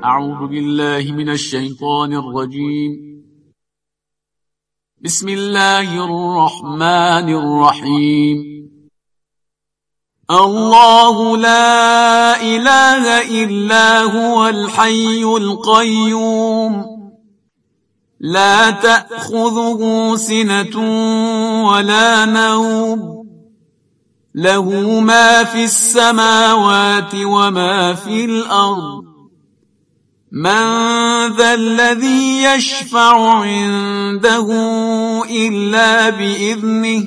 اعوذ بالله من الشیطان الرجیم. بسم الله الرحمن الرحیم. الله لا اله الا هو الحي القيوم لا تأخذه سنة ولا نوم له ما في السماوات وما في الأرض من ذا الذي يشفع عنده إلا بإذنه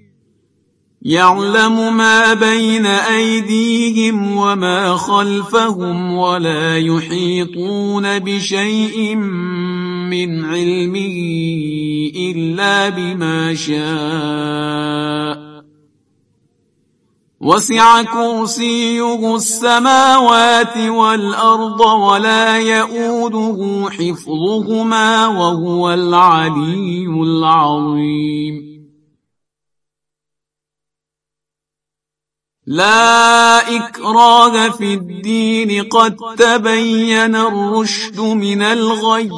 يعلم ما بين أيديهم وما خلفهم ولا يحيطون بشيء من علمه إلا بما شاء وسع كرسيه السماوات والأرض ولا يؤوده حفظهما وهو العلي العظيم. لا إكراه في الدين قد تبين الرشد من الغي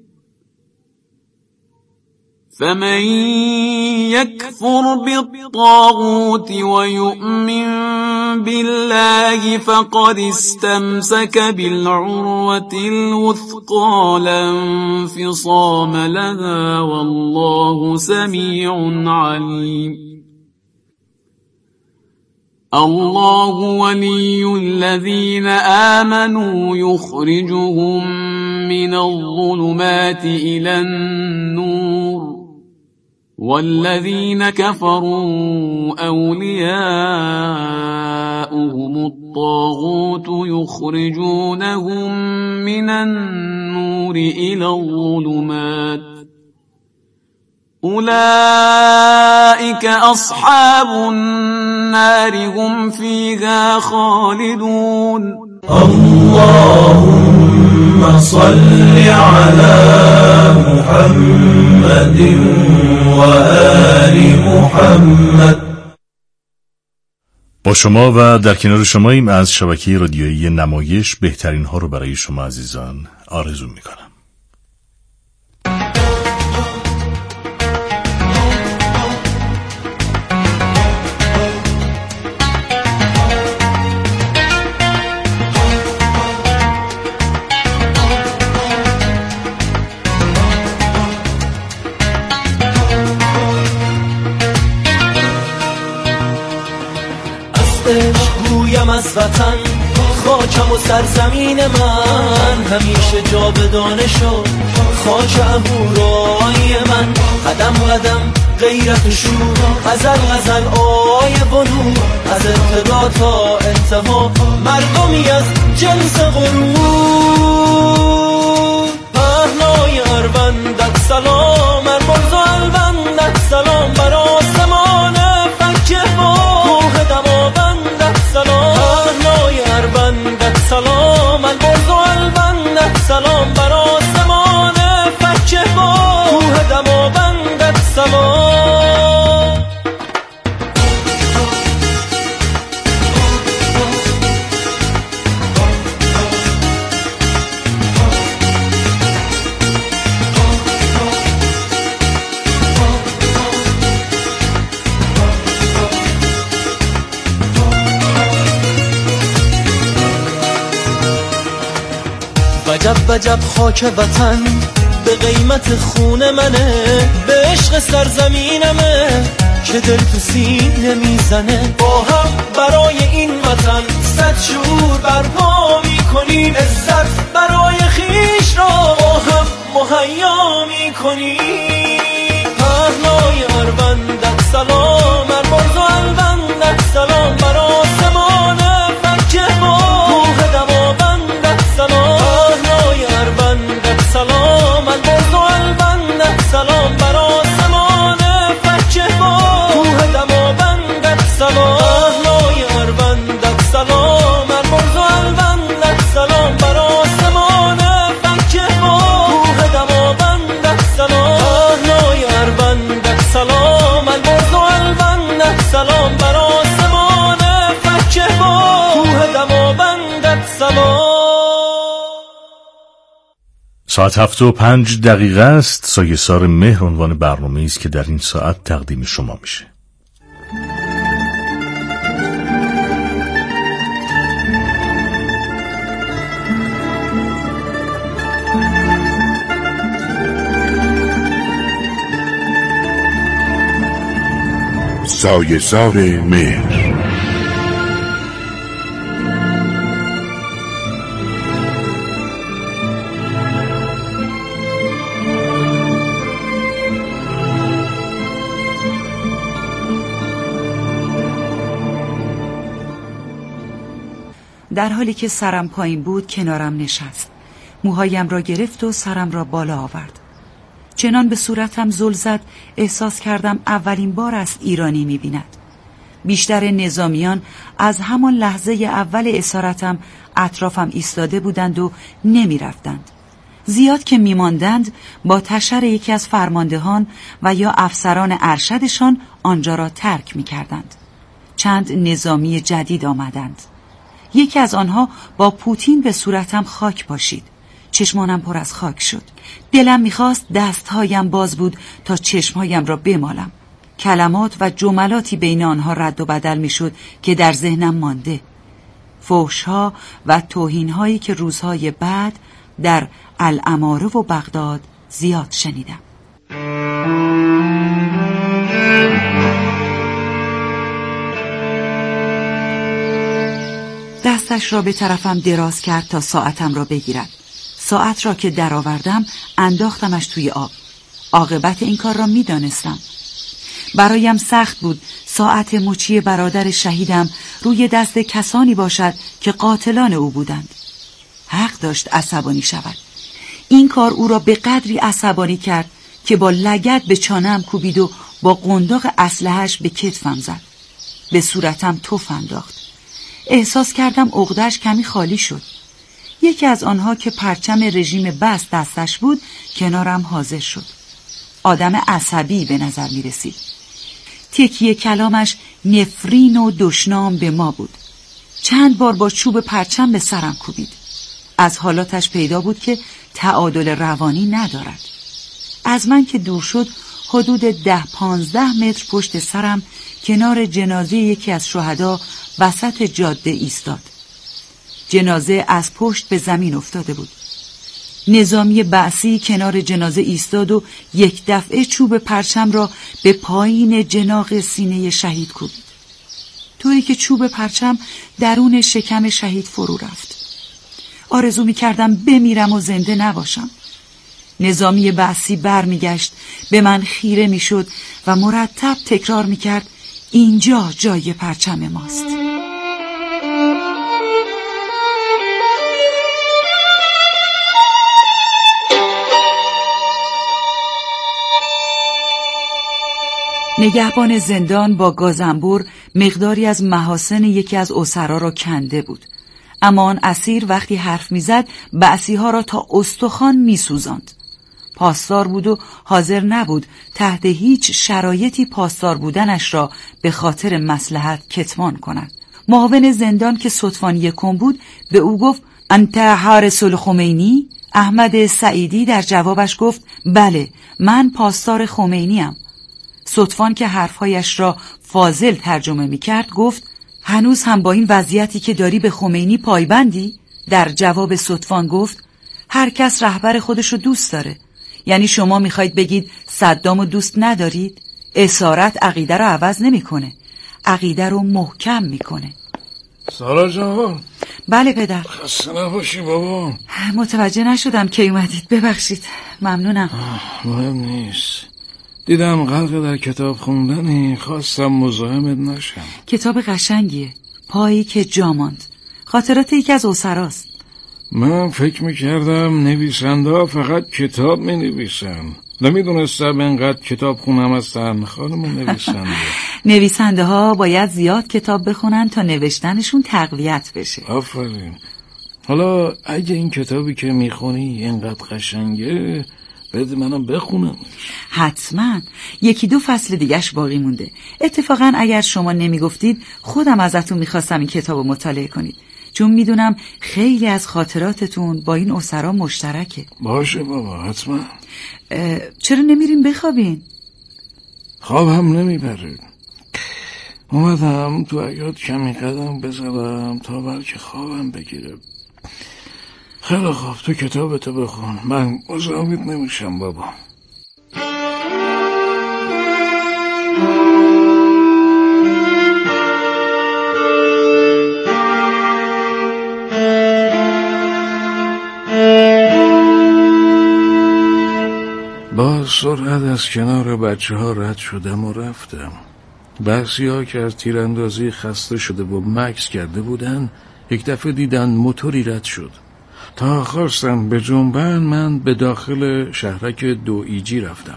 فمن يكفر بالطاغوت ويؤمن بالله فقد استمسك بالعروة الوثقى لا انفصام لها والله سميع عليم. الله ولي الذين آمنوا يخرجهم من الظلمات إلى النور والذين كفروا أولياؤهم الطاغوت يخرجونهم من النور إلى الظلمات أولئك أصحاب النار هم فيها خالدون. اللهم صل على محمد وآل محمد. با شما و در کنار شماییم از شبکه رادیویی نمایش. بهترین ها رو برای شما عزیزان آرزو میکنم. گویم از وطن خاکم و سرزمین من همیشه جاودانه شد خاک اهورای من قدم قدم غیرت شور غزل غزل آیه و نور از ابتدا تا انتها مردمی از جنس غرور پهنای اروندت سلام مرمرز و البندت سلام بر آسمان فکه با کوه دماوندت سلام پهنای اروندت سلام البرز و البندت سلام بر آسمان فکه با کوه دماوندت سلام. وجب وجب خاک وطن به قیمت خون منه به عشق سرزمینمه که دل تو سینه میزنه با هم برای این وطن صد شور برپا میکنیم عزت برای خیش را با هم مهیا میکنیم پهنای اروندت سلام مرمرز و البندت سلام بر آسمان فکه با کوه دماوندت سلام پهنای اروندت سلام البرز و البندت سلام بر آسمان فکه با کوه دماوندت سلام پهنای اروندت سلام البرز و البندت سلام بر آسمان ساعت 7:05 است. سایه‌سار مهر عنوان برنامه‌ای است که در این ساعت تقدیم شما میشه. سایه‌سار مهر. در حالی که سرم پایین بود کنارم نشست. موهایم را گرفت و سرم را بالا آورد. چنان به صورتم زل زد احساس کردم اولین بار است ایرانی می‌بیند. بیشتر نظامیان از همان لحظه اول اسارتم اطرافم ایستاده بودند و نمی‌رفتند. زیاد که می‌ماندند با تشر یکی از فرماندهان و یا افسران ارشدشان آنجا را ترک می‌کردند. چند نظامی جدید آمدند. یکی از آنها با پوتین به صورتم خاک پاشید. چشمانم پر از خاک شد. دلم میخواست دستهایم باز بود تا چشمهایم را بمالم. کلمات و جملاتی بین آنها رد و بدل میشد که در ذهنم مانده. فحش‌ها و توهین‌هایی که روزهای بعد در الاماره و بغداد زیاد شنیدم. دستش را به طرفم دراز کرد تا ساعتم را بگیرد. ساعت را که درآوردم انداختمش توی آب. عاقبت این کار را می‌دانستم. برایم سخت بود ساعت مچی برادر شهیدم روی دست کسانی باشد که قاتلان او بودند. حق داشت عصبانی شود. این کار او را به قدری عصبانی کرد که با لگد به چانه‌ام کوبید و با قنداق اسلحه‌اش به کتفم زد. به صورتم تف انداخت. احساس کردم عقده‌اش کمی خالی شد. یکی از آنها که پرچم رژیم بست دستش بود کنارم حاضر شد. آدم عصبی به نظر می رسید. تکیه کلامش نفرین و دشنام به ما بود. چند بار با چوب پرچم به سرم کوبید. از حالاتش پیدا بود که تعادل روانی ندارد. از من که دور شد حدود 10-15 متر پشت سرم کنار جنازه یکی از شهدا وسط جاده ایستاد. جنازه از پشت به زمین افتاده بود. نظامی بعثی کنار جنازه ایستاد و یک دفعه چوب پرچم را به پایین جناق سینه شهید کوبید. طوری که چوب پرچم درون شکم شهید فرو رفت. آرزو می کردم بمیرم و زنده نباشم. نظامی بعثی برمیگشت، به من خیره می شد و مرتب تکرار می کرد اینجا جای پرچم ماست. نگهبان زندان با گازنبور مقداری از محاسن یکی از اسرا را کنده بود. اما آن اسیر وقتی حرف میزد بعثی‌ها را تا استخوان میسوزاند. پاسدار بود و حاضر نبود تحت هیچ شرایطی پاسدار بودنش را به خاطر مصلحت کتمان کند. معاون زندان که ستوان یکم بود به او گفت انت حارس الخمینی؟ احمد سعیدی در جوابش گفت بله، من پاسدار خمینیم. ستوان که حرفهایش را فاضل ترجمه می کرد گفت هنوز هم با این وضعیتی که داری به خمینی پایبندی؟ در جواب ستوان گفت هر کس رهبر خودشو دوست داره. یعنی شما میخواید بگید صدامو دوست ندارید؟ اسارت عقیده رو عوض نمیکنه، عقیده رو محکم میکنه. سارا جان. بله پدر. خسته نباشی بابا. متوجه نشدم که اومدید، ببخشید. ممنونم. مهم نیست. دیدم غلق در کتاب خوندنی، خواستم مزاحمت نشم. کتاب قشنگیه، پایی که جا ماند، خاطرات یکی از اسراست. من فکر میکردم نویسنده ها فقط کتاب مینویسن، نمیدونستم اینقدر کتاب خونم هستن. خانم نویسنده نویسنده ها باید زیاد کتاب بخونن تا نوشتنشون تقویت بشه. آفرین. حالا اگه این کتابی که میخونی اینقدر قشنگه بده منم بخونم. حتما. 1-2 فصل دیگهش باقی مونده. اتفاقا اگر شما نمیگفتید خودم ازتون میخواستم این کتابو مطالعه کنید. چون میدونم خیلی از خاطراتتون با این اسرا مشترکه. باشه بابا، حتما. چرا نمیرین بخوابین؟ خوابم نمیبره. اومدم تو حیاط کمی قدم بزنم تا بلکه خوابم بگیره. خیلی خوب، تو کتابتو بخون، من مزاحمت نمیشم بابا. با سرعت از کنار بچه ها رد شدم و رفتم. بعضی ها که از تیراندازی خسته شده و مکث کرده بودن یک دفعه دیدن موتوری رد شد. تا خواستم به جنبن من به داخل شهرک 2 ایجی رفتم.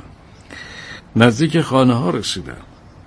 نزدیک خانه ها رسیدم.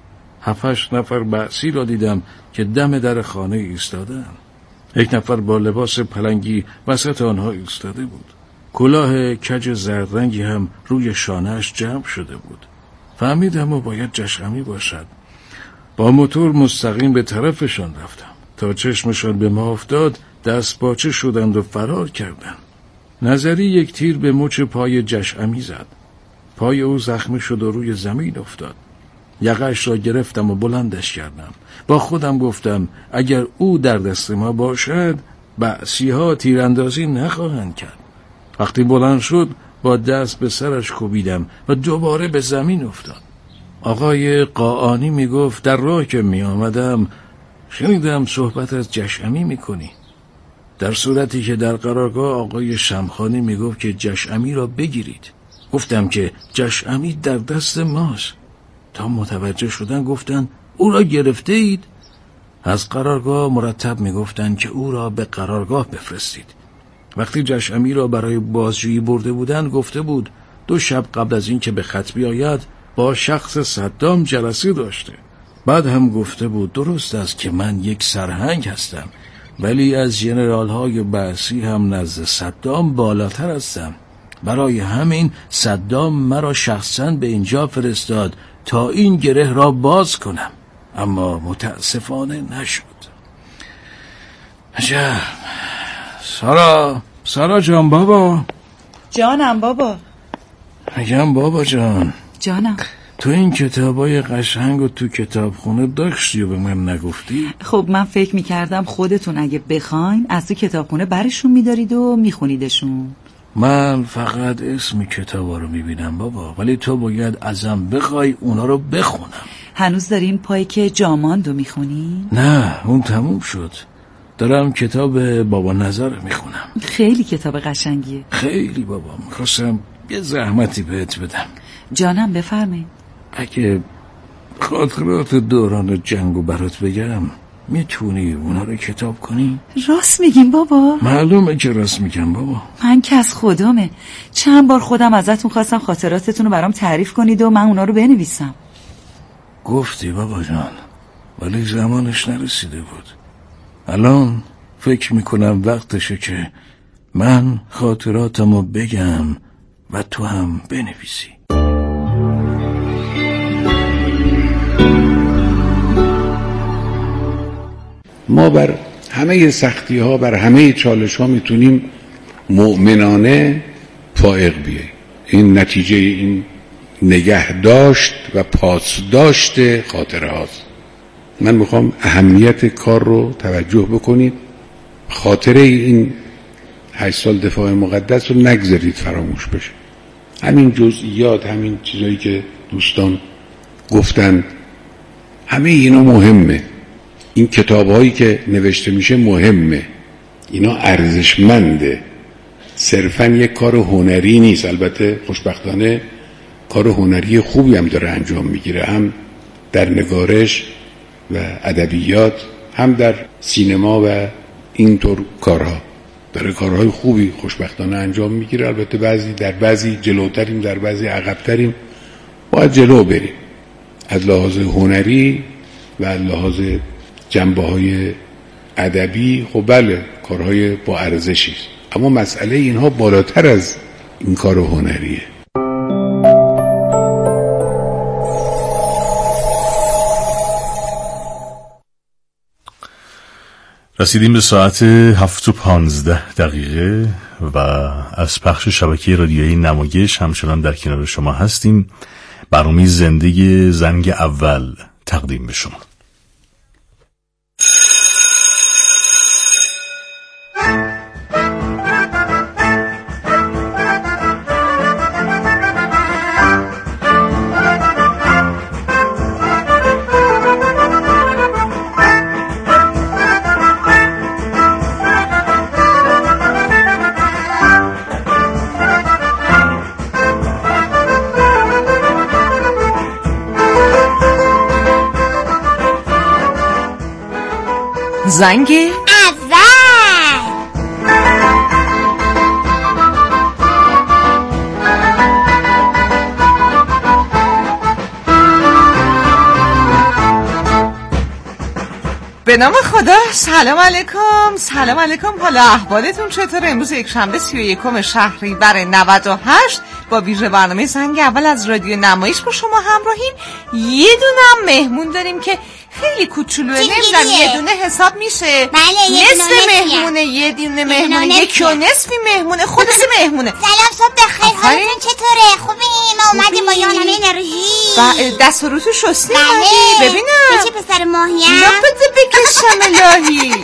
7-8 نفر بعثی را دیدم که دم در خانه ایستادن. یک نفر با لباس پلنگی وسط آنها ایستاده بود. کلاه کج زرد رنگی هم روی شانه‌اش جمع شده بود. فهمیدم و باید جشعمی باشد. با موتور مستقیم به طرفشان رفتم. تا چشمشان به ما افتاد دست باچه شدند و فرار کردند. نظری یک تیر به مچ پای جشعمی زد. پای او زخمی شد و روی زمین افتاد. یقه‌اش را گرفتم و بلندش کردم. با خودم گفتم اگر او در دست ما باشد بعثی‌ها تیراندازی نخواهند کرد. وقتی بلند شد با دست به سرش کوبیدم و دوباره به زمین افتاد. آقای قاآنی میگفت در راه که می آمدم شنیدم صحبت از جشعمی میکنی. در صورتی که در قرارگاه آقای شمخانی میگفت که جشعمی را بگیرید. گفتم که جشعمی در دست ماست. تا متوجه شدن گفتن او را گرفته اید؟ از قرارگاه مرتب میگفتن که او را به قرارگاه بفرستید. وقتی جشعمی را برای بازجویی برده بودند گفته بود 2 شب قبل از این که به خط بیاید با شخص صدام جلسه داشته. بعد هم گفته بود درست است که من یک سرهنگ هستم ولی از ژنرال های بعثی هم نزد صدام بالاتر هستم. برای همین صدام مرا شخصا به اینجا فرستاد تا این گره را باز کنم، اما متاسفانه نشد. عجب. سارا جان بابا. جانم بابا. میگم بابا جان. جانم. تو این کتابای قشنگ و تو کتابخونه داشتی و به من نگفتی؟ خب من فکر میکردم خودتون اگه بخواین از تو کتابخونه برشون میدارید و میخونیدشون. من فقط اسم کتابا رو میبینم بابا، ولی تو باید ازم بخوای اونا رو بخونم. هنوز دارین پای که جاماندو میخونی؟ نه اون تموم شد. دارم کتاب بابا نظر میخونم. خیلی کتاب قشنگیه. خیلی بابا، میخواستم یه زحمتی بهت بدم. جانم بفرمایید. اگه خاطرات دوران جنگو برات بگم میتونی اونا رو کتاب کنی؟ راست میگیم بابا؟ معلومه که راست میگم بابا. من که از خدامه. چند بار خودم ازتون خواستم خاطراتتون رو برام تعریف کنید و من اونا رو بنویسم. گفتی بابا جان، ولی زمانش نرسیده بود. الان فکر میکنم وقتشه که من خاطراتمو بگم و تو هم بنویسی. ما بر همه سختی ها، بر همه چالش ها میتونیم مؤمنانه فائق بیاییم. این نتیجه این نگه داشت و پاسداشت خاطره هاست. من میخوام اهمیت کار رو توجه بکنید. خاطره این 8 سال دفاع مقدس رو نگذارید فراموش بشه. همین جزئیات، همین چیزایی که دوستان گفتن، همه اینا مهمه. این کتاب‌هایی که نوشته میشه مهمه، اینا ارزشمنده. صرفاً یک کار هنری نیست. البته خوشبختانه کار هنری خوبی هم داره انجام میگیره، هم در نگارش و ادبیات، هم در سینما و اینطور کارها داره کارهای خوبی خوشبختانه انجام میگیره. البته در بعضی جلوتریم، در بعضی عقبتریم. باید جلو بریم از لحاظ هنری و از لحاظ جنبه‌های ادبی. خب بله کارهای با ارزشی است، اما مسئله اینها بالاتر از این کار هنریه. رسیدیم به ساعت 7:15 و از پخش شبکه رادیویی نمایش همچنان در کنار شما هستیم. برنامه زنده زنگ اول تقدیم به شما. زنگ اول. به نام خدا. سلام علیکم. سلام علیکم. حالا احوالتون چطوره؟ امروز یک شنبه 31 شهریور 98 با ویژه برنامه زنگ اول از رادیو نمایش با شما همراهیم. یه دونه مهمون داریم که خیلی کوچولوه، نمیدونم یه دونه حساب میشه؟ بله، نصف مهمونه، یه دونه مهمونه، یکی و نصفی مهمونه، خودش مهمونه. سلام، صبح بخیر. حالتون چطوره؟ خوبی؟ ما اومدیم با یانمه انرژی. دست و روتو شستی؟ بله. ببینم چه پسر ماهیم؟ نه بده بکشم الهی.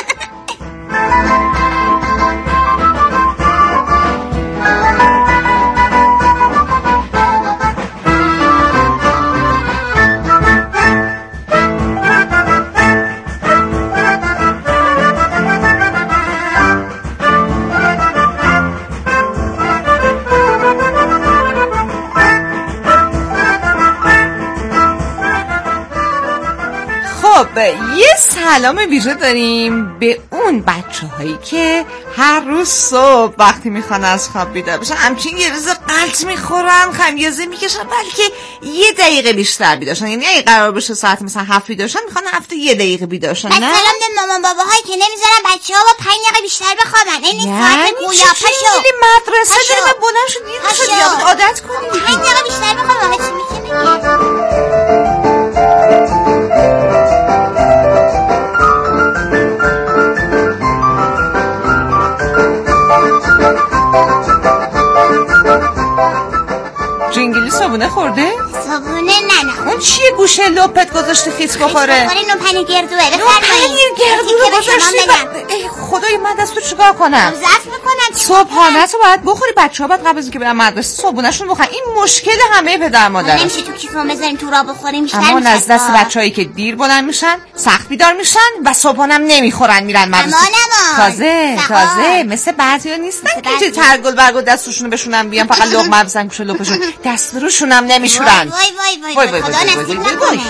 یه سلام ویژه داریم به اون بچه هایی که هر روز صبح وقتی میخوان از خواب بیدار بشن همچین یه روز قلط میخورن، خمیازه میکشن، بلکه یه دقیقه بیشتر بیدارشن. یعنی اگه قرار بشه ساعت مثلا 7 بیدارشن میخوان هفته یه دقیقه بیدارشن. نه سلام به مامان باباهایی که نمیذارن بچه‌ها با 5 دقیقه بیشتر بخوابن. این ساعت گویا پاشو مدرسه داریم بلند شد یه شد عادت کنیم 5 دقیقه بیشتر بخوابن. چی میگه؟ جنگلی صابونه خورده؟ صابونه نه. اون چیه گوشه لپت گذاشته خیس بخوره؟ نوپنیر گردوه. نوپنیر گردو رو گذاشتی؟ خدای من دست تو چیکار کنم؟ ضعف میکنم. صبحانه تو باید بخوری. بچه‌ها باید قبل از اینکه برن مدرسه صبحونه‌شون بخورن. این مشکل همه پدر مادر. نمیشه تو کیفمون بذاریم تو را بخوریم. اما از دست بچه‌هایی که دیر بلند میشن، سخت بیدار میشن و صبحانه هم نمیخورن میرن مدرسه. تازه مثل بعضیا نیستن که چه ترگل برگل دستشون رو بشونن بیان فقط لقمه بزنن گوشه لپشون. دست روشون هم نمیشورن. وای خدا نصیب نکنه.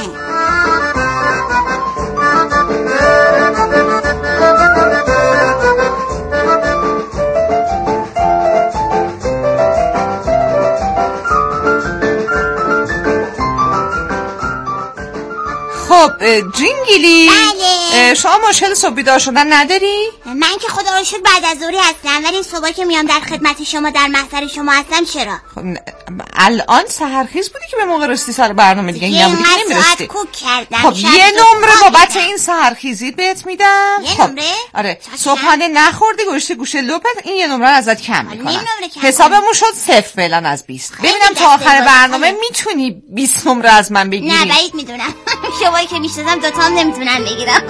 خب جنگلی، بله. شما مشکل صبح بیدار شدن نداری؟ من که خدا رو شکر بعد از ظهری هستم، ولی این صبح که میام در خدمت شما در محضر شما هستم چرا؟ خب الان سحرخیز بودی که به موقع رسیدی سر برنامه دیگه این نبودی که نمیرستی. کوک کردم. خب یه نمره بابت این سحرخیزی بهت میدم. یه نمره؟ آره صبحانه نخوردی گوشتی گوشه لپت، این یه نمره ازت کم میکنم. حسابمون شد 0 فعلا از 20. ببینم تا آخر برنامه میتونی 20 نمره از من بگیری. نه بعید میدونم. شمایی که میشناسم دوتا هم نمیتونم بگیرم.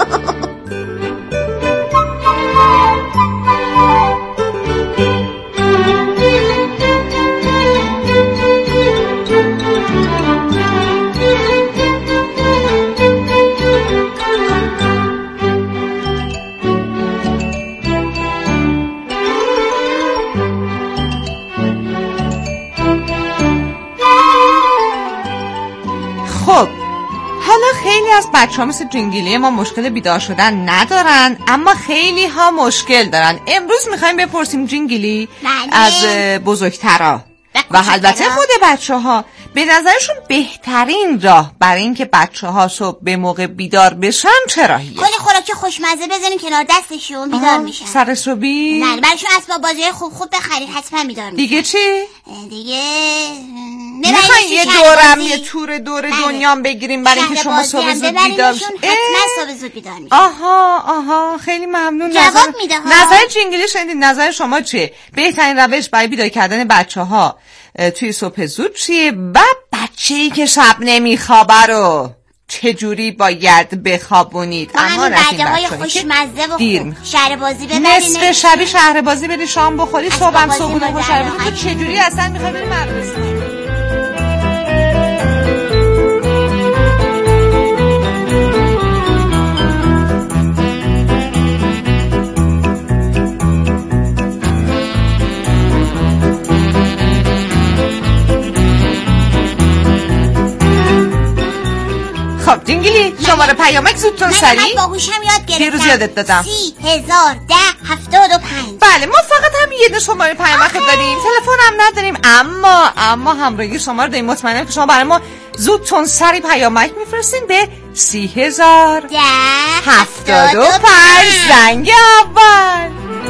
خب حالا خیلی از بچه‌ها مثل جنگلی ما مشکل بیدار شدن ندارن، اما خیلی ها مشکل دارن. امروز میخوایم بپرسیم جنگلی از بزرگترا و البته خود بچه‌ها به نظرشون بهترین راه برای اینکه بچه‌ها صبح به موقع بیدار بشن چه راهیه؟ کلی خوراک خوشمزه بزنین کنار دستشون بیدار میشن. سر صبحی؟ نه برایشون اسباب بازی خوب بخرید حتما بیدار میشن. دیگه چی؟ دیگه میخواین یه دورم یه تور دور دنیا بگیریم برای اینکه شما صبح زود بیدار شید؟ حتما صبح زود بیدار میشید. آها خیلی ممنون. جواب میده ها. نظر جنگلی شنیدید؟ نظر شما چیه؟ بهترین روش برای بیدار کردن بچه‌ها توی صبح زود چیه؟ بچه‌ای که شب نمیخوابه رو چجوری باید بخوابونید؟ اما بعدهای خوشمزه و شهر بازی ببرین، نصف شبی شهر بازی بری، شام بخوری، صبحم صبحونه خوشحال بخوری. چجوری اصلا میخوای بری مدرسه؟ خب جنگلی شماره پیامک زودتون سریع. من باهوشم یاد گرفتم. دیروز یادت دادم 30,10,75. بله ما فقط هم یه شماره پیامک داریم، تلفن هم نداریم، اما همراهی شما رو داریم. مطمئنم که شما برای ما زودتون سریع پیامک میفرستین به 30,10,75 زنگ اول.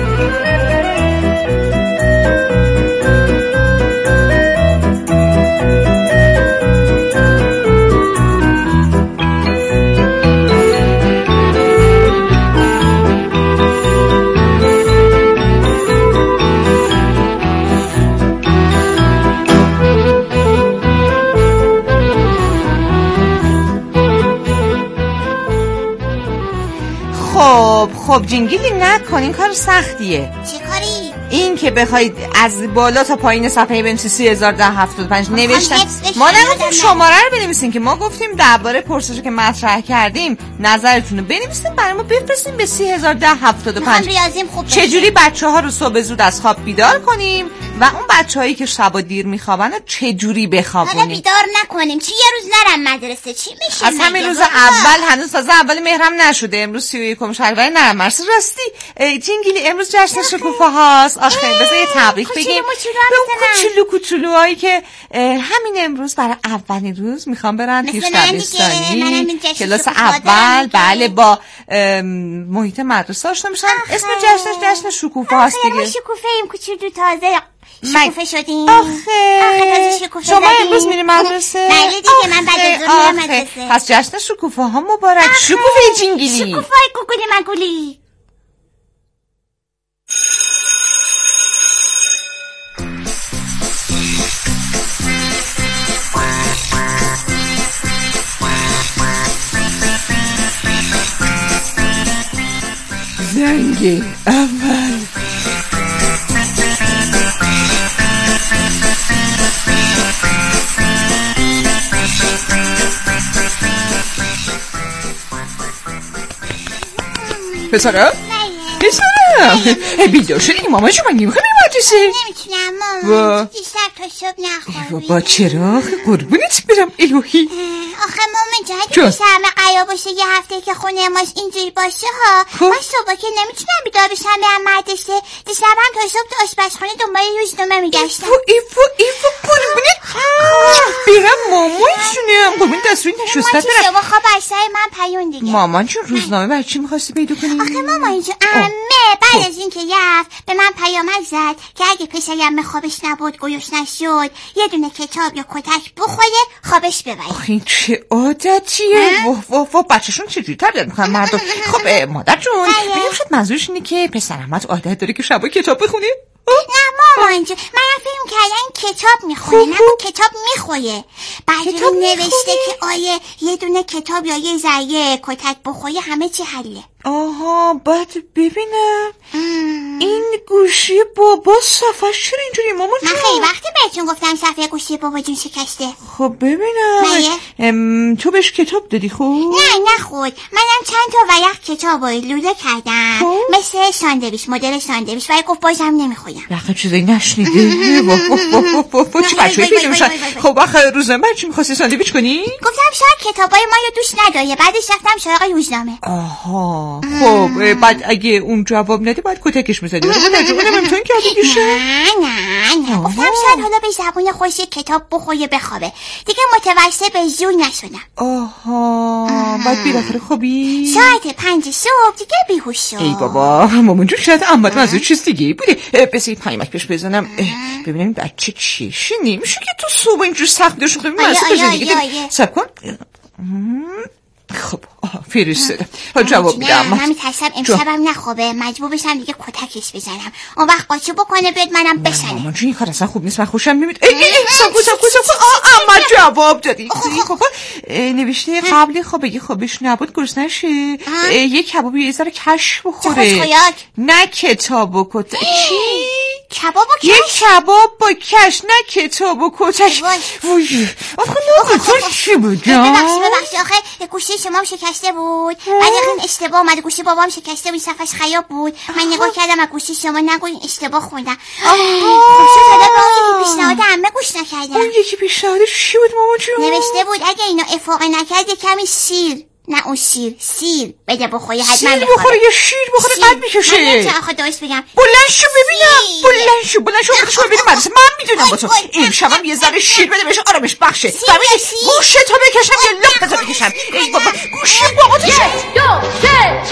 خب جنگیلی نکن، این کار سختیه. چه کاری؟ این که بخواید از بالا تا پایین صفحه بنویسی 30,10,75 نوشتن. ما نگفتیم شماره رو بنویسین، که ما گفتیم درباره پرسشی که مطرح کردیم نظرتون رو بنویسین برای ما بفرستین به 30,10,75. ریاضیم خوب چجوری بچه‌ها رو صبح زود از خواب بیدار کنیم و اون بچه‌هایی که شب دیر میخوابن چجوری بخوابونیم. حالا بیدار نکنیم چی یه روز نرم مدرسه چی میشه؟ از همین روز اول، هنوز تازه اول مهرم نشده، امروز 31 شهریور نرم مرسی. راستی جنگیلی امروز جشن شکوفه هاست. آخه بذار یه تبریک بگیم به کوچولوهایی که همین امروز برای اولین روز میخوام برن پیش دبستانی کلاس اول. بله با محیط مدرسه آشنا میشن. اسم جشنش جشن شکوفه هاست دیگه. ما شکوفه ایم کوچولو تازه شکوفه شدیم. آخه شما امروز میری مدرسه؟ بله دیگه من بعد از ظهر میرم مدرسه. پس جشن شکوفه ها مبارک. شکوفه جنگیلی، شکوفه گوگلی مگولی. زنگ اول. پسرم بیدار شدی؟ مامان شما نمیخواه بری مدرسه؟ نمیتونم مامان، دیشب تا صبح نخوابیدم. بابا چرا؟ قربونت برم الهی. آخه مامان جهت پیش همه قرار باشه یه هفته که خونه ماست اینجوری باشه ها. من صبح که نمیتونم بیدار بشم برم مدرسه. دیشبم تا صبح تو آشپزخونه دنبال روزنامه میگشتم. ایفو قربونت برم مامان جونم. قربون دستوری نشستت برم. شما خواب اجسای من پیون دیگه. مامان چون روزنامه برای چی میخواستی پیدا کنی؟ آخه مامان جون بعد از این که یفت به من پیامک زد که اگه پسرم خوابش نبود گویش نشد یه دونه کتاب یا کتک بخوره خوابش ببره. آخه این چه عادتیه؟ واه بچه‌شون چجوری تربیت میکنن مردم؟ خب مادر جون بگم شاید منظورش اینه که پسر احمد عادت داره که شبا کتاب بخونه؟ نه مامان جون من فکر کردم کتاب میخونه نه کتاب میخوره. بعد نوشته که آیه یه دونه کتاب یا یه ذره کتک بخوره همه چی حله. آها بعد ببینم این گوشی بابا صفحش چرا اینجوری مامان جون؟ من خیلی وقتی بهتون گفتم صفحه گوشی بابا جون شکسته. خب ببینم تو بهش کتاب دادی خب؟ نه خود منم چند تا ورق کتاب رو لوله کردم مثل ساندویچ مدل ساندویچ ولی گفت بازم نمیخورم. بخه چیزایی نشنیده. چه بچه‌ای پیدا میشن. خب آخه روزنامه چی می‌خواستی ساندویچ کنی؟ گفتم شاید کتابای ما رو دوست نداره بعدش رفتم سراغ روزنامه. آها خب بعد اگه اون جواب نده باید کتکش می‌زدی. من تجربه نمی‌کنم که نه گفتم شاید حالا به زبون خوش کتاب بخوره بخوابه دیگه متوسط به زور نشدم. آها بعد بالاخره خوابی؟ ساعت 5 صبح دیگه بیهوش شد. ای بابا مامان جون شاید عمت منظور چیز دیگه بوده. بس لحظه پیامک بهش بزنم ببینیم بچه چیشه. نمیشه که تو صبح اینجور سخت داشت خب سب کن. خب فرستادم جواب میدم. من میترسم امشبم نخوابه، مجبور بشم دیگه کتکش بزنم، اون وقت قاچی بکنه بیاد منم بشنه. مامان جون این کار اصلا خوب نیست، من خوشم نمیاد. سب اما جواب دادی. خب نوشته قبلی خوابگی خوابش نبود گرسنه شه یه کباب یه ذره کش بخوره، نه کتاب و کتک. چی؟ کباب و کش؟ یه کباب با کش، نه کتاب و کتک. وای آخه نگه چی بگم؟ ببخشی آخه گوشی شما شکسته بود، بعد این اشتباه اومده، گوشی بابام شکسته بود، صفحش خراب بود، من نگاه کردم از گوشی شما نگوین اشتباه خوندم. خب شو شده با اون یکی پیشنهاد عمه گوش نکردم. اون یکی پیشنهادش چی بود مامان جون؟ نوشته بود اگه اینو افاقه نکرد کمی سیر، نه اون سیر بده بخوری، حتما سیر بخوره یا شیر بخوره قد میکشه. من چه آخه درست بگم. بلند شو ببینم، بلند شو خودشو ببینیم مدرسه. من میدونم با تو امشبم یه ذره شیر بده بهش آرامش بخشه. گوشتو بکشم یا لپتو بکشم؟ ای بابا گوشی بابا تو 1 2 3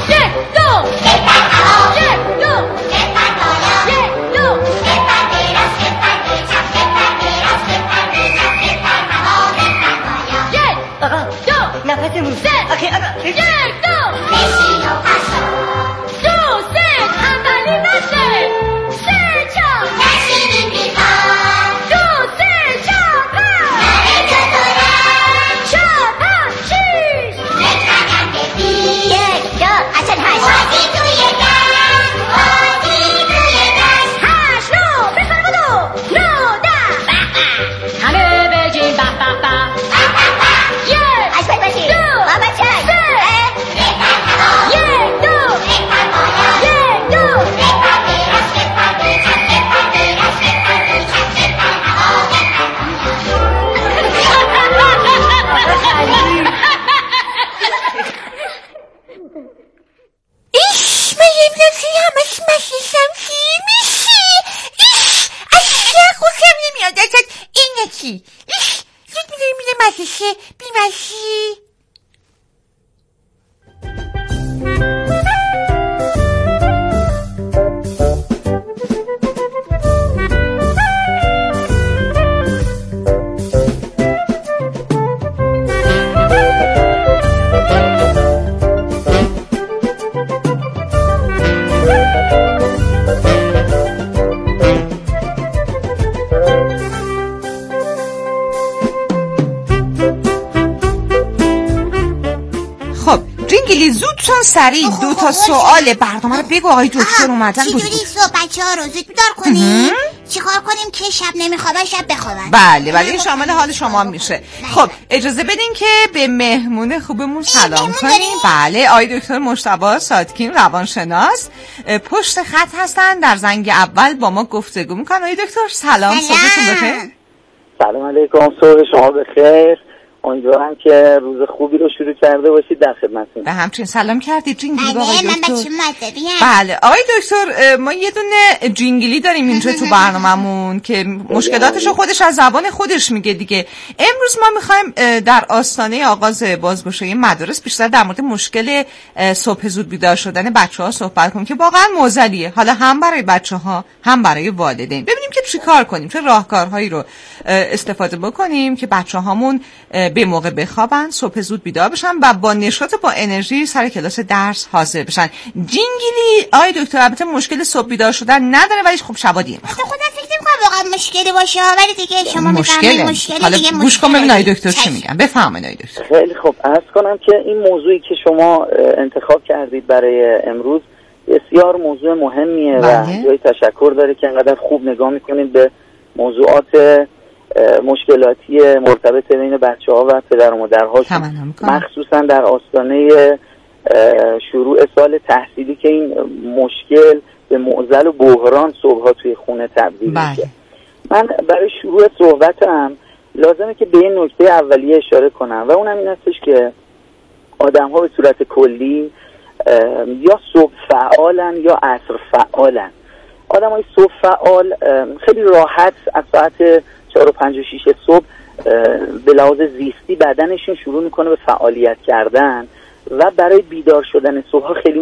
سریع 2 تا سوال برنامه رو بگو. آقای دکتر اومدن بود. چجوری صبح بچه‌ها رو زود بیدار کنیم؟ چیکار کنیم که شب نمیخوابن شب بخوابن؟ بله این شامل حال شما میشه. خب اجازه بدین که به مهمون خوبمون سلام کنیم. بله آقای دکتر مجتبی صادقین روانشناس پشت خط هستن، در زنگ اول با ما گفتگو میکنن. آقای دکتر سلام، صبحتون بخیر. سلام علیکم، صبح شما بخیر. امیدوارم که روز خوبی رو شروع کرده باشید. در خدمتتون. به همچنین سلام کردید جینگلی بله آقای من دکتر. بچه مدبیم. بله آقای دکتر ما یه دونه جینگلی داریم اینجا تو برنامه‌مون که مشکلاتشو خودش از زبان خودش میگه دیگه. امروز ما میخوایم در آستانه آغاز بازگشایی مدارس بیشتر در مورد مشکل صبح زود بیدار شدن بچه‌ها صحبت کنیم که واقعا معضلیه، حالا هم برای بچه‌ها هم برای والدین. ببینیم که چیکار کنیم، چه راهکارهایی رو استفاده بکنیم که بچه‌هامون به موقع بخوابن، صبح زود بیدار بشن و با نشاط با انرژی سر کلاس درس حاضر بشن. جینگلی آقای دکتر البته مشکل صبح بیدار شدن نداره ولی خب شبادیه. خودم فکر نمی‌کنم واقعا مشکلی باشه ولی دیگه شما میفهمید مشکلی حالا دیگه. گوش کن ببین آقای دکتر چی میگن. بفرمایید آقای دکتر. خیلی خوب، عرض کنم که این موضوعی که شما انتخاب کردید برای امروز بسیار موضوع مهمیه و جای تشکر داره که انقدر خوب نگاه میکنید به موضوعات مشکلاتی مرتبط بین بچه‌ها و پدر و مادرهاشون، مخصوصا در آستانه شروع سال تحصیلی که این مشکل به معضل و بحران صبح‌ها توی خونه تبدیل میشه. من برای شروع صحبتم لازمه که به این نکته اولیه اشاره کنم و اونم این هستش که آدم‌ها به صورت کلی یا صبح فعالن یا عصر فعالن. آدم‌های صبح فعال خیلی راحت از ساعت 4 و 5 و 6 صبح به لحاظ زیستی بدنشون شروع میکنه به فعالیت کردن و برای بیدار شدن صبح خیلی